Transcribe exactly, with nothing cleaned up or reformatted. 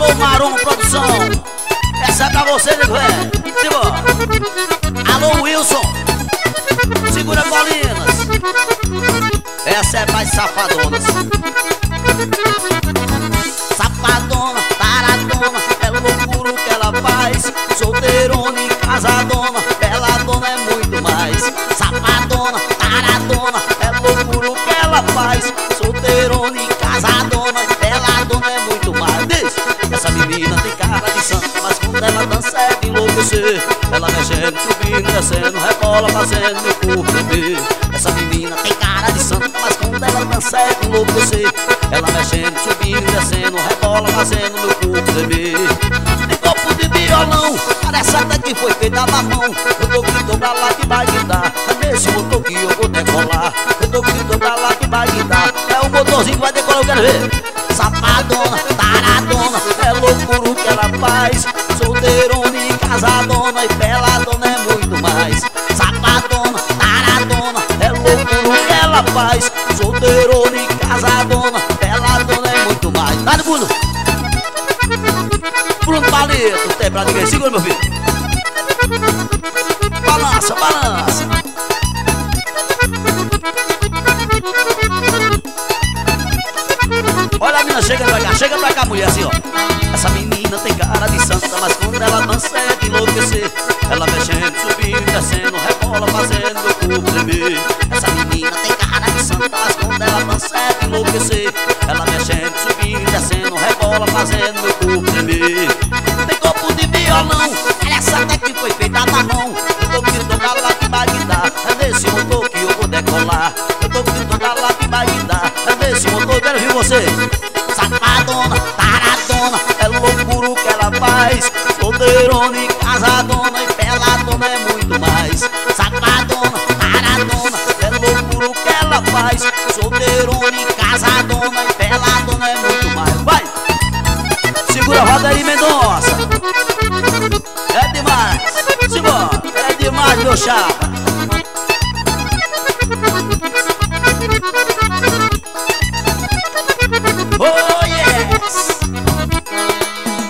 Alô, Marom Produção. Essa é pra você, nego velho. Simbora. Alô, Wilson. Segura Colinas. Essa é pras safadonas. Safadona, taradona, é loucura o que ela faz. Solteirona e casadona, beladona é muito mais. Safadona, taradona, é loucura o que ela faz. Solteirona e casadona, beladona é muito mais. Diz, essa menina tem cara de santa, mas quando ela dança é de enlouquecer. Ela mexendo, subindo, descendo, rebola, fazendo meu corpo tremer. Essa menina tem cara de santa, mas quando ela dança é de enlouquecer. Ela mexendo, subindo, descendo, rebola, fazendo meu corpo tremer. Tem copo de violão, parece até que foi feita na mão. Eu tô gritando pra lá que vai guitar, é nesse motor que eu vou decolar. Eu tô gritando pra lá que vai guitar, é o motorzinho que vai decolar, eu quero ver. Safadona, taradona, é loucura o que ela faz. Solteirona e casadona, e peladona é muito mais. Safadona, taradona, é loucura o que ela faz. Solteirona e casadona, peladona é muito mais. Dá no Bruno. Bruno Palito, não tem pra ninguém. Segura, meu filho. Balança, balança. Olha a menina, chega pra cá, chega pra cá, mulher, assim, ó. Essa menina tem cara de santa, mas quando ela dança é de enlouquecer. Ela mexendo, subindo, descendo, rebola, fazendo meu corpo tremer. Essa menina tem cara de santa, mas quando ela dança é de enlouquecer. Ela mexendo, subindo, descendo, rebola, fazendo meu corpo tremer. Tem copo de violão, ela essa até que foi feita na mão. Eu tô gritando pra lá que vai guitar, é nesse motor que eu vou decolar. Eu tô gritando pra lá que vai guitar, é nesse motor, eu quero ver você. Safadona, taradona, é loucura o que ela faz. Solteirona e casadona, e peladona é muito mais. Safadona, taradona, é loucura o que ela faz. Solteirona e casadona, e peladona é muito mais. Vai! Segura a roda aí, Mendonça. É demais, simbora, é demais, meu chapa.